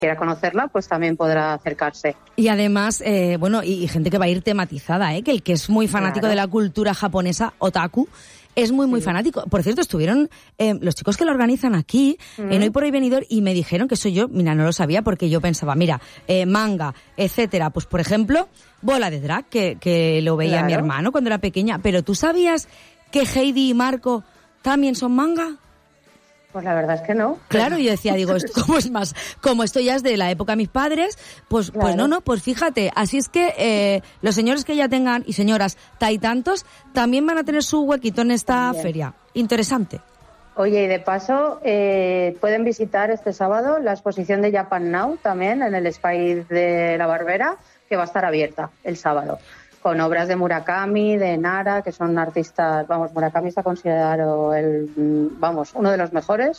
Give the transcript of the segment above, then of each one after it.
quiera conocerla, pues también podrá acercarse. Y además, y gente que va a ir tematizada, que el que es muy fanático de la cultura japonesa, otaku, es muy fanático. Por cierto, estuvieron los chicos que lo organizan aquí, en Hoy por Hoy Benidorm, y me dijeron que eso yo, mira, no lo sabía porque yo pensaba, mira, manga, etcétera, pues por ejemplo, Bola de Drag, que lo veía mi hermano cuando era pequeña. Pero ¿tú sabías que Heidi y Marco también son manga? Pues la verdad es que no. Claro, yo decía, digo, ¿cómo es más? Como esto ya es de la época de mis padres, pues no, pues fíjate, así es que los señores que ya tengan, y señoras, tantos, también van a tener su huequito en esta feria. Interesante. Oye, y de paso, pueden visitar este sábado la exposición de Japan Now también en el Spy de la Barbera, que va a estar abierta el sábado, con obras de Murakami, de Nara, que son artistas, Murakami está considerado uno de los mejores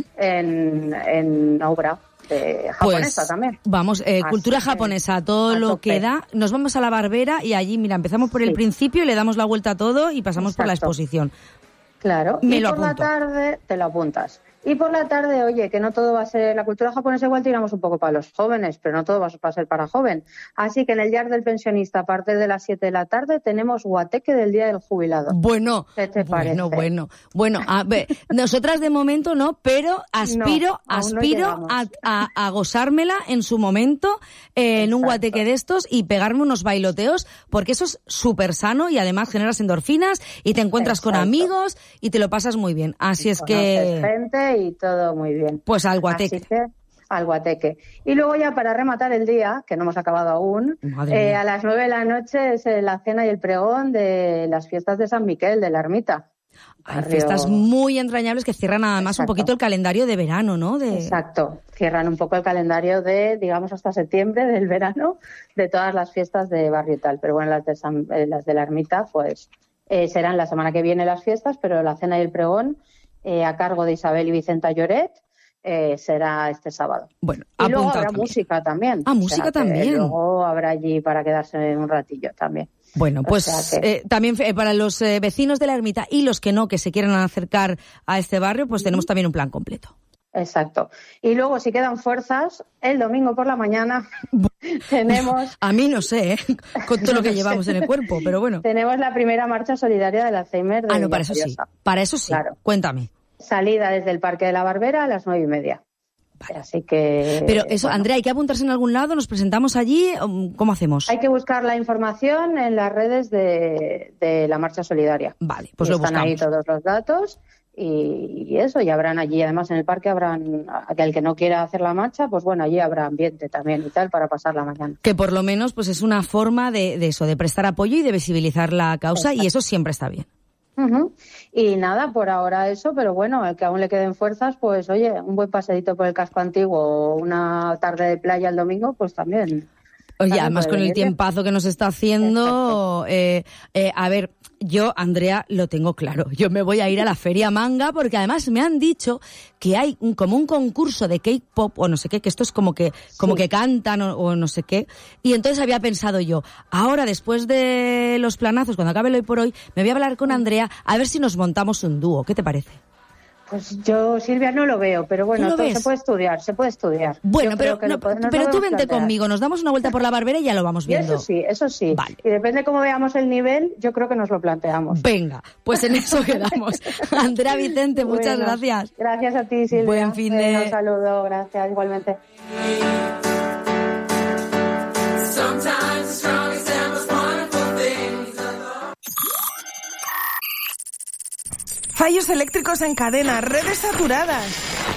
en obra japonesa pues, también. Cultura japonesa, todo lo que da. Nos vamos a la Barbera y allí, mira, empezamos por el principio y le damos la vuelta a todo y pasamos por la exposición. Claro, y por la tarde te lo apuntas. Y por la tarde, oye, que no todo va a ser... La cultura japonesa igual tiramos un poco para los jóvenes, pero no todo va a ser para joven. Así que en el Yard del Pensionista, a partir de las 7 de la tarde, tenemos guateque del Día del Jubilado. Bueno, ¿qué te parece? Bueno, a ver, nosotras de momento no, pero aspiro a gozármela en su momento en un guateque de estos y pegarme unos bailoteos, porque eso es súper sano y además generas endorfinas y te encuentras con amigos y te lo pasas muy bien. Así es que... gente y todo muy bien. Pues al guateque. Así que, al guateque. Y luego ya para rematar el día, que no hemos acabado aún, a las 9 de la noche es la cena y el pregón de las fiestas de San Miquel, de la Ermita. Hay fiestas muy entrañables que cierran además un poquito el calendario de verano, ¿no? Exacto, cierran un poco el calendario de, digamos, hasta septiembre del verano, de todas las fiestas de barrio y tal. Pero bueno, las de la Ermita, pues serán la semana que viene las fiestas, pero la cena y el pregón a cargo de Isabel y Vicenta Lloret, será este sábado. Bueno, y luego habrá música también. Música también. Luego habrá allí para quedarse un ratillo también. Bueno, pues también para los vecinos de la Ermita y los que no, que se quieran acercar a este barrio, pues tenemos también un plan completo. Exacto. Y luego, si quedan fuerzas, el domingo por la mañana tenemos... A mí no sé, con todo lo que llevamos en el cuerpo, pero bueno. Tenemos la primera marcha solidaria del Alzheimer. No, para eso sí. Claro. Cuéntame. Salida desde el Parque de la Barbera a las 9:30. Vale. Así que... Pero eso, Andrea, ¿hay que apuntarse en algún lado? ¿Nos presentamos allí? ¿Cómo hacemos? Hay que buscar la información en las redes de la marcha solidaria. Vale, pues lo buscamos. Están ahí todos los datos. Y eso, y habrán allí, además en el parque habrán, el que no quiera hacer la marcha, pues bueno, allí habrá ambiente también y tal para pasar la mañana. Que por lo menos pues es una forma de eso, de prestar apoyo y de visibilizar la causa. Exacto. Y eso siempre está bien. Y nada, por ahora eso, pero bueno, el que aún le queden fuerzas, pues oye, un buen paseíto por el casco antiguo o una tarde de playa el domingo, pues también. Oye, además con el tiempazo que nos está haciendo, a ver, yo, Andrea, lo tengo claro. Yo me voy a ir a la Feria Manga porque además me han dicho que hay como un concurso de K-pop o no sé qué, que esto es como que cantan o no sé qué. Y entonces había pensado yo, ahora después de los planazos, cuando acabe el Hoy por Hoy, me voy a hablar con Andrea a ver si nos montamos un dúo. ¿Qué te parece? Pues yo, Silvia, no lo veo, pero bueno, esto se puede estudiar. Bueno, pero tú vente conmigo, nos damos una vuelta por la Barbera y ya lo vamos viendo. Eso sí. Vale. Y depende cómo veamos el nivel, yo creo que nos lo planteamos. Venga, pues en eso quedamos. Andrea Vicente, muchas gracias. Gracias a ti, Silvia. Buen fin de... Un saludo, gracias, igualmente. Fallos eléctricos en cadena, redes saturadas.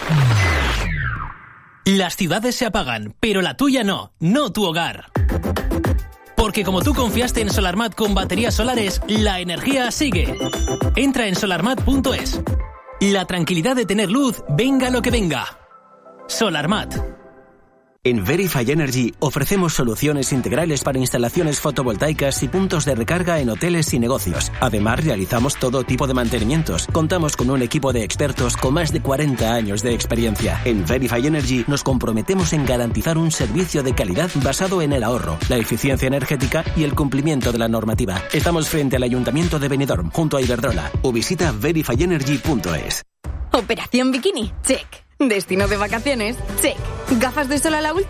Las ciudades se apagan, pero la tuya no tu hogar. Porque como tú confiaste en Solarmat con baterías solares, la energía sigue. Entra en solarmat.es. La tranquilidad de tener luz, venga lo que venga. Solarmat. En Verify Energy ofrecemos soluciones integrales para instalaciones fotovoltaicas y puntos de recarga en hoteles y negocios. Además, realizamos todo tipo de mantenimientos. Contamos con un equipo de expertos con más de 40 años de experiencia. En Verify Energy nos comprometemos en garantizar un servicio de calidad basado en el ahorro, la eficiencia energética y el cumplimiento de la normativa. Estamos frente al Ayuntamiento de Benidorm, junto a Iberdrola. O visita verifyenergy.es. Operación Bikini, check. Destino de vacaciones, check. Gafas de sol a la última